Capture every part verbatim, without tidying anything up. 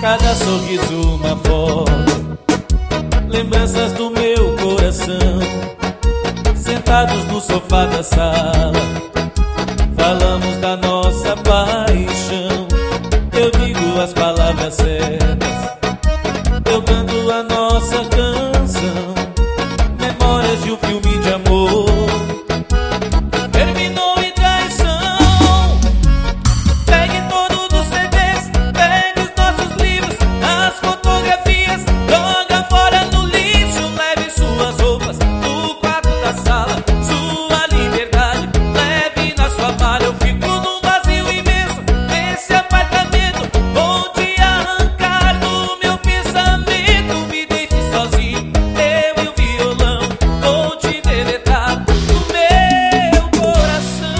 Cada sorriso uma foto, lembranças do meu coração. Sentados no sofá da sala, falamos da nossa paixão. Eu digo as palavras certas, eu canto a nossa canção. Memórias de um filme de amor, terminou em traição. Pegue todos os C Ds, pegue os nossos livros, as fotografias, joga fora no lixo. Leve suas roupas do quarto da sala, sua liberdade leve na sua mala. Eu fico num vazio imenso nesse apartamento, vou te arrancar do meu pensamento. Me deixe sozinho, eu e o violão, vou te deletar do meu coração.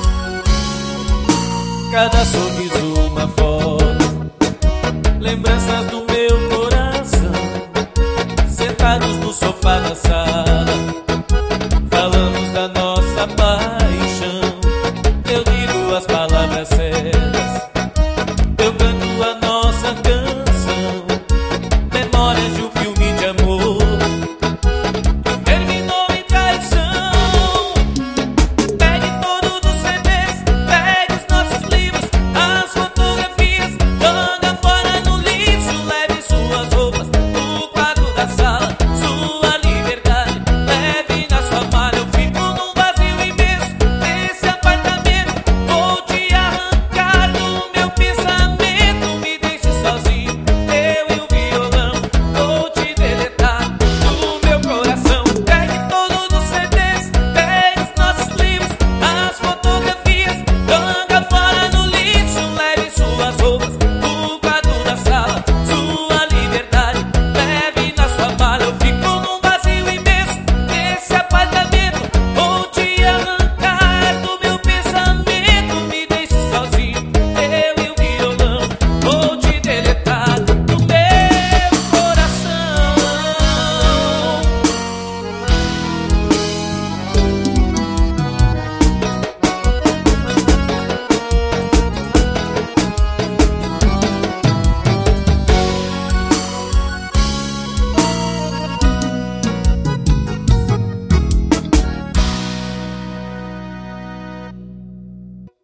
Cada sorriso uma foto, lembrança